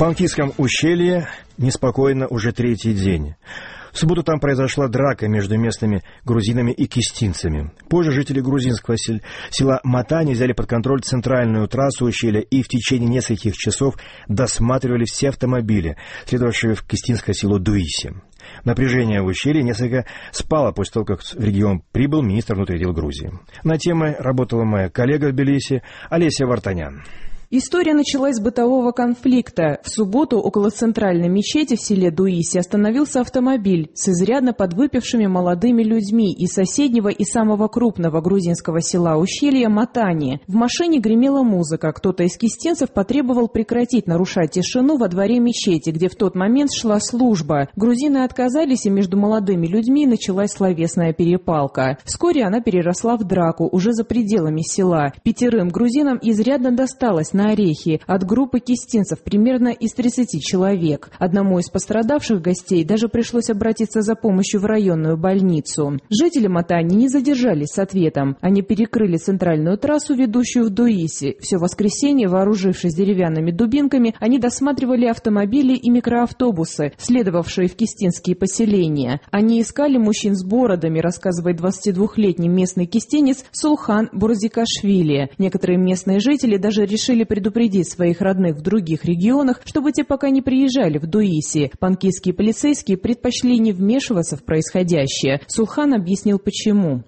Панкисском ущелье неспокойно уже третий день. В субботу там произошла драка между местными грузинами и кистинцами. Позже жители грузинского села Матани взяли под контроль центральную трассу ущелья и в течение нескольких часов досматривали все автомобили, следовавшие в кистинское село Дуиси. Напряжение в ущелье несколько спало после того, как в регион прибыл министр внутренних дел Грузии. На темой работала моя коллега в Тбилиси Олеся Вартанян. История началась с бытового конфликта. В субботу около центральной мечети в селе Дуиси остановился автомобиль с изрядно подвыпившими молодыми людьми из соседнего и самого крупного грузинского села ущелья Матани. В машине гремела музыка. Кто-то из кистинцев потребовал прекратить нарушать тишину во дворе мечети, где в тот момент шла служба. Грузины отказались, и между молодыми людьми началась словесная перепалка. Вскоре она переросла в драку уже за пределами села. 5 грузинам изрядно досталось на орехи от группы кистинцев примерно из 30 человек. Одному из пострадавших гостей даже пришлось обратиться за помощью в районную больницу. Жители Матани не задержались с ответом. Они перекрыли центральную трассу, ведущую в Дуиси. Все воскресенье, вооружившись деревянными дубинками, они досматривали автомобили и микроавтобусы, следовавшие в кистинские поселения. Они искали мужчин с бородами, рассказывает 22-летний местный кистинец Сулхан Бурзикашвили. Некоторые местные жители даже решили предупредить своих родных в других регионах, чтобы те пока не приезжали в Дуиси. Панкисские полицейские предпочли не вмешиваться в происходящее. Сулхан объяснил, почему.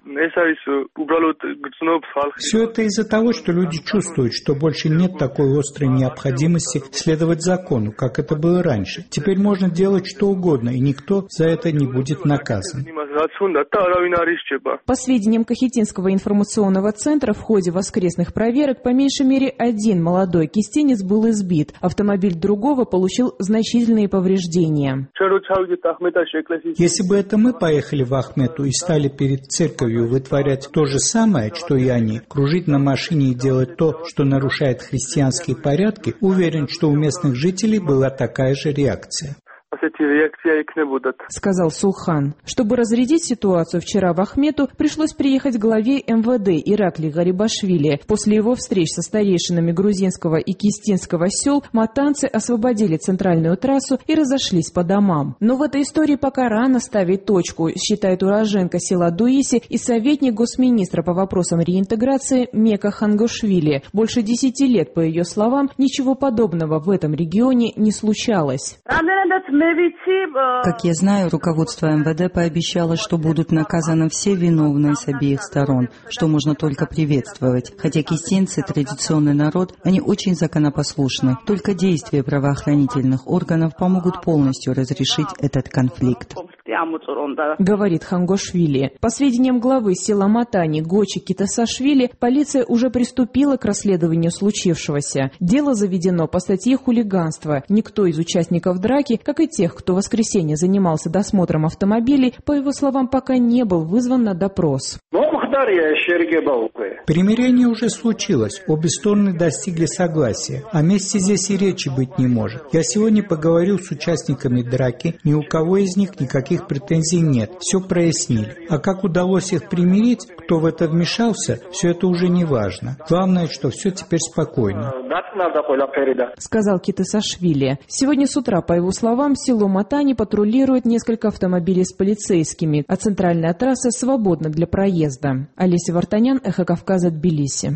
Все это из-за того, что люди чувствуют, что больше нет такой острой необходимости следовать закону, как это было раньше. Теперь можно делать что угодно, и никто за это не будет наказан. По сведениям Кахетинского информационного центра, в ходе воскресных проверок по меньшей мере один молодой кистинец был избит. Автомобиль другого получил значительные повреждения. Если бы это мы поехали в Ахмету и стали перед церковью вытворять то же самое, что и они, кружить на машине и делать то, что нарушает христианские порядки, уверен, что у местных жителей была такая же реакция, сказал Сулхан. Чтобы разрядить ситуацию, вчера в Ахмету пришлось приехать главе МВД Иракли Гарибашвили. После его встреч со старейшинами грузинского и кистинского сел матанцы освободили центральную трассу и разошлись по домам. Но в этой истории пока рано ставить точку, считает уроженка села Дуиси и советник госминистра по вопросам реинтеграции Мека Хангушвили. Больше 10 лет, по ее словам, ничего подобного в этом регионе не случалось. Как я знаю, руководство МВД пообещало, что будут наказаны все виновные с обеих сторон, что можно только приветствовать. Хотя кистинцы – традиционный народ, они очень законопослушны. Только действия правоохранительных органов помогут полностью разрешить этот конфликт, говорит Хангушвили. По сведениям главы села Матани Гочи Китасашвили, полиция уже приступила к расследованию случившегося. Дело заведено по статье хулиганства. Никто из участников драки, как и тех, кто в воскресенье занимался досмотром автомобилей, по его словам, пока не был вызван на допрос. Примирение уже случилось, обе стороны достигли согласия, о мести здесь и речи быть не может. Я сегодня поговорил с участниками драки, ни у кого из них никаких претензий нет, все прояснили. А как удалось их примирить, кто в это вмешался, все это уже не важно. Главное, что все теперь спокойно, сказал Китасашвили. Сегодня с утра, по его словам, село Матани патрулирует несколько автомобилей с полицейскими, а центральная трасса свободна для проезда. Олеся Вартанян, Эхо Кавказа, Тбилиси.